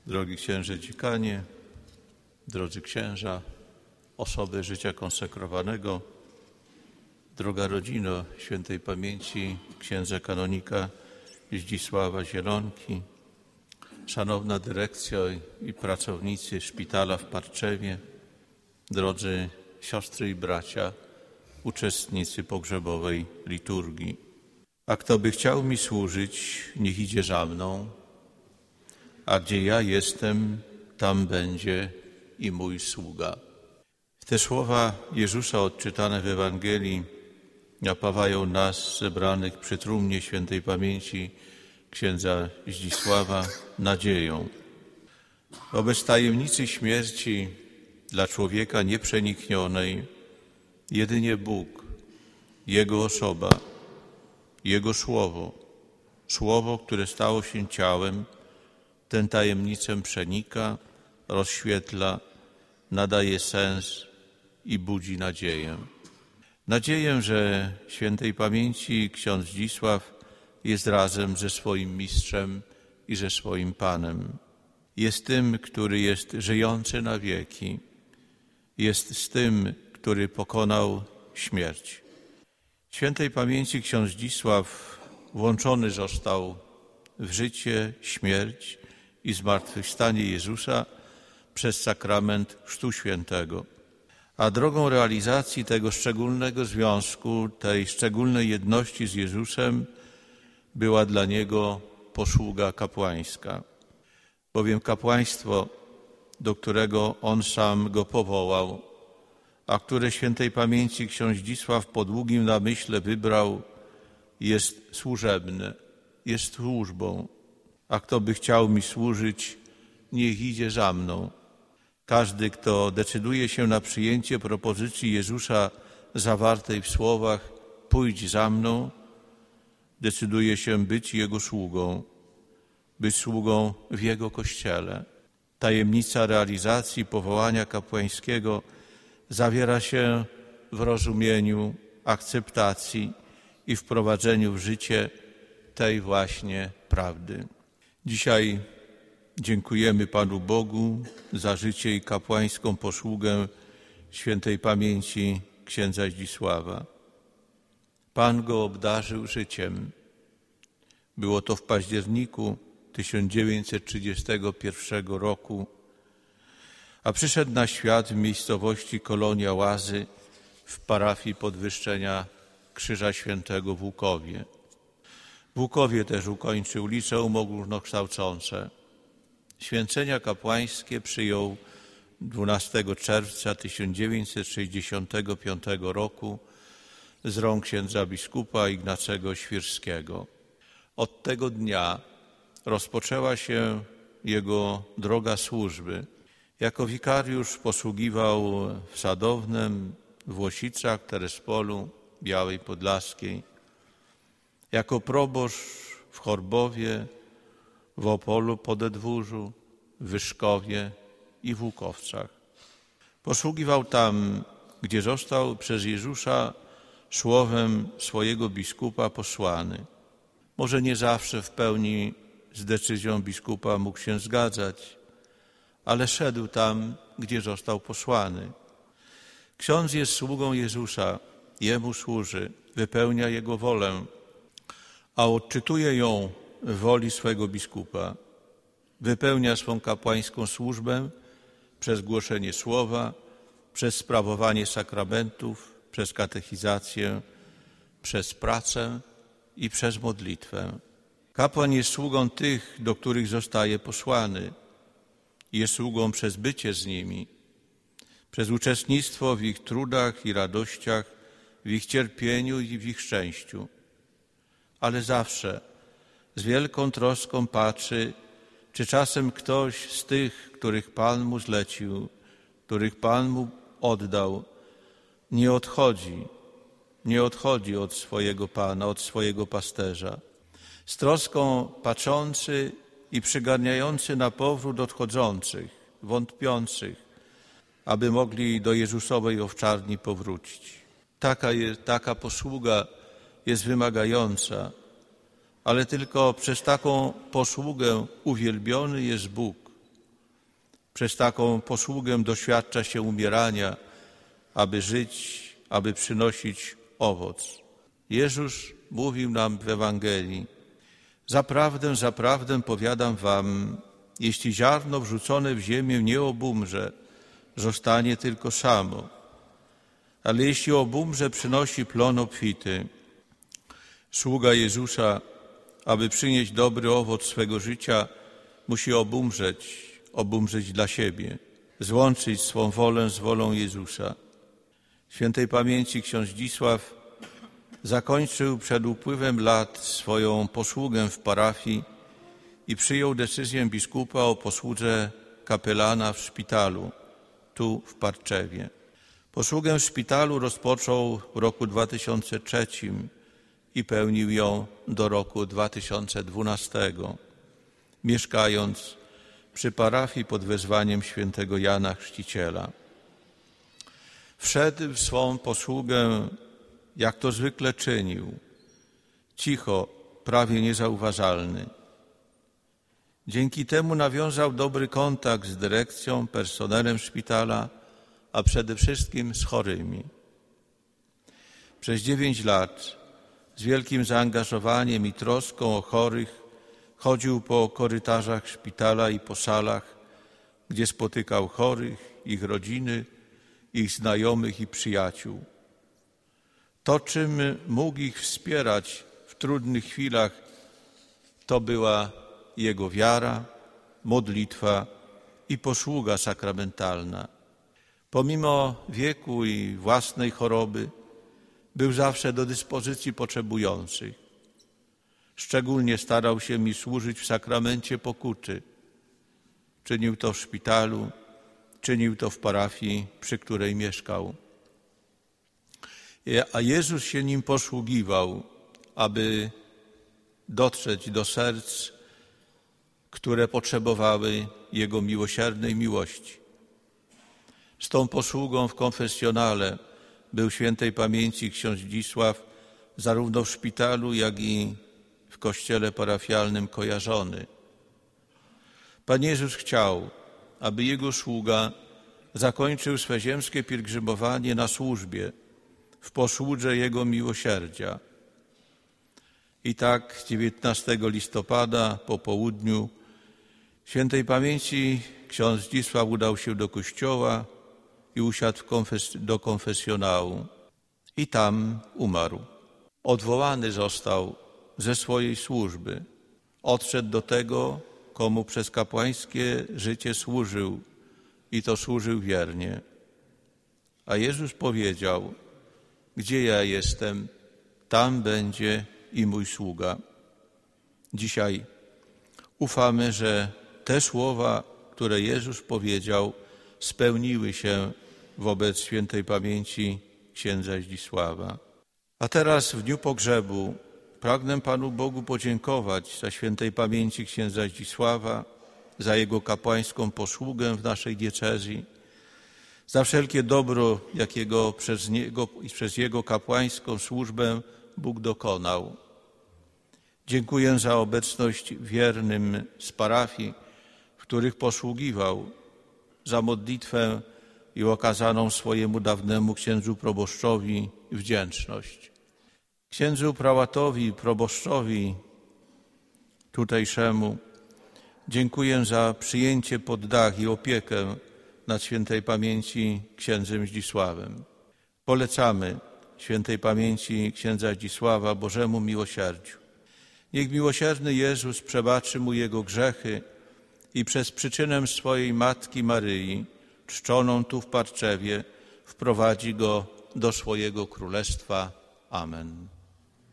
Drogi księże dziekanie, drodzy księża, osoby życia konsekrowanego, droga rodzino świętej pamięci księdza kanonika Zdzisława Zielonki, szanowna dyrekcja i pracownicy szpitala w Parczewie, drodzy siostry i bracia, uczestnicy pogrzebowej liturgii. A kto by chciał mi służyć, niech idzie za mną, a gdzie ja jestem, tam będzie i mój sługa. Te słowa Jezusa odczytane w Ewangelii napawają nas zebranych przy trumnie świętej pamięci księdza Zdzisława nadzieją. Wobec tajemnicy śmierci dla człowieka nieprzeniknionej jedynie Bóg, Jego osoba, Jego Słowo, które stało się ciałem, tę tajemnicę przenika, rozświetla, nadaje sens i budzi nadzieję. Nadzieję, że świętej pamięci ksiądz Zdzisław jest razem ze swoim mistrzem i ze swoim Panem. Jest tym, który jest żyjący na wieki. Jest z tym, który pokonał śmierć. Świętej pamięci ksiądz Zdzisław włączony został w życie, śmierć i zmartwychwstanie Jezusa przez sakrament Chrztu Świętego. A drogą realizacji tego szczególnego związku, tej szczególnej jedności z Jezusem była dla Niego posługa kapłańska. Bowiem kapłaństwo, do którego On sam go powołał, a które świętej pamięci ksiądz Zdzisław po długim namyśle wybrał, jest służebne, jest służbą. A kto by chciał mi służyć, niech idzie za mną. Każdy, kto decyduje się na przyjęcie propozycji Jezusa zawartej w słowach „pójdź za mną”, decyduje się być Jego sługą, być sługą w Jego Kościele. Tajemnica realizacji powołania kapłańskiego zawiera się w rozumieniu, akceptacji i wprowadzeniu w życie tej właśnie prawdy. Dzisiaj dziękujemy Panu Bogu za życie i kapłańską posługę świętej pamięci księdza Zdzisława. Pan go obdarzył życiem. Było to w październiku 1931 roku, a przyszedł na świat w miejscowości Kolonia Łazy w parafii Podwyższenia Krzyża Świętego w Łukowie. W Łukowie też ukończył liceum ogólnokształcące. Święcenia kapłańskie przyjął 12 czerwca 1965 roku z rąk księdza biskupa Ignacego Świrskiego. Od tego dnia rozpoczęła się jego droga służby. Jako wikariusz posługiwał w Sadownem, w Włosicach, Terespolu, Białej Podlaskiej. Jako proboszcz w Chorbowie, w Opolu Podedwórzu, w Wyszkowie i w Łukowcach. Posługiwał tam, gdzie został przez Jezusa słowem swojego biskupa posłany. Może nie zawsze w pełni z decyzją biskupa mógł się zgadzać, ale szedł tam, gdzie został posłany. Ksiądz jest sługą Jezusa, Jemu służy, wypełnia Jego wolę, a odczytuje ją w woli swego biskupa. Wypełnia swą kapłańską służbę przez głoszenie słowa, przez sprawowanie sakramentów, przez katechizację, przez pracę i przez modlitwę. Kapłan jest sługą tych, do których zostaje posłany. Jest sługą przez bycie z nimi, przez uczestnictwo w ich trudach i radościach, w ich cierpieniu i w ich szczęściu. Ale zawsze z wielką troską patrzy, czy czasem ktoś z tych, których Pan mu zlecił, których Pan mu oddał, nie odchodzi od swojego Pana, od swojego pasterza. Z troską patrzący i przygarniający na powrót odchodzących, wątpiących, aby mogli do Jezusowej owczarni powrócić. Taka posługa jest wymagająca, ale tylko przez taką posługę uwielbiony jest Bóg, Przez taką posługę doświadcza się umierania, aby żyć, aby przynosić owoc. Jezus mówił nam w Ewangelii: zaprawdę, zaprawdę powiadam wam, jeśli ziarno wrzucone w ziemię nie obumrze, zostanie tylko samo, ale jeśli obumrze, przynosi plon obfity. Sługa Jezusa, aby przynieść dobry owoc swego życia, musi obumrzeć dla siebie, złączyć swą wolę z wolą Jezusa. Świętej pamięci ksiądz Zdzisław zakończył przed upływem lat swoją posługę w parafii i przyjął decyzję biskupa o posłudze kapelana w szpitalu, tu w Parczewie. Posługę w szpitalu rozpoczął w roku 2003 i pełnił ją do roku 2012, mieszkając przy parafii pod wezwaniem świętego Jana Chrzciciela. Wszedł w swą posługę, jak to zwykle czynił, cicho, prawie niezauważalny. Dzięki temu nawiązał dobry kontakt z dyrekcją, personelem szpitala, a przede wszystkim z chorymi. Przez 9 lat z wielkim zaangażowaniem i troską o chorych chodził po korytarzach szpitala i po salach, gdzie spotykał chorych, ich rodziny, ich znajomych i przyjaciół. To, czym mógł ich wspierać w trudnych chwilach, to była jego wiara, modlitwa i posługa sakramentalna. Pomimo wieku i własnej choroby był zawsze do dyspozycji potrzebujących. Szczególnie starał się mi służyć w sakramencie pokuty. Czynił to w szpitalu, czynił to w parafii, przy której mieszkał. A Jezus się nim posługiwał, aby dotrzeć do serc, które potrzebowały Jego miłosiernej miłości. Z tą posługą w konfesjonale był świętej pamięci ksiądz Zdzisław zarówno w szpitalu, jak i w kościele parafialnym kojarzony. Pan Jezus chciał, aby Jego sługa zakończył swe ziemskie pielgrzymowanie na służbie, w posłudze Jego miłosierdzia. I tak 19 listopada po południu świętej pamięci ksiądz Zdzisław udał się do kościoła i usiadł do konfesjonału. I tam umarł. Odwołany został ze swojej służby. Odszedł do tego, komu przez kapłańskie życie służył i to służył wiernie. A Jezus powiedział: gdzie ja jestem, tam będzie i mój sługa. Dzisiaj ufamy, że te słowa, które Jezus powiedział, spełniły się wobec świętej pamięci księdza Zdzisława. A teraz w dniu pogrzebu pragnę Panu Bogu podziękować za świętej pamięci księdza Zdzisława, za jego kapłańską posługę w naszej diecezji, za wszelkie dobro, jakiego przez niego i przez jego kapłańską służbę Bóg dokonał. Dziękuję za obecność wiernym z parafii, w których posługiwał, za modlitwę i okazaną swojemu dawnemu księdzu proboszczowi wdzięczność. Księdzu prałatowi, proboszczowi tutejszemu dziękuję za przyjęcie pod dach i opiekę nad świętej pamięci księdzem Zdzisławem. Polecamy świętej pamięci księdza Zdzisława Bożemu miłosierdziu. Niech miłosierny Jezus przebaczy mu jego grzechy i przez przyczynę swojej Matki Maryi, czczoną tu w Parczewie, wprowadzi go do swojego królestwa. Amen.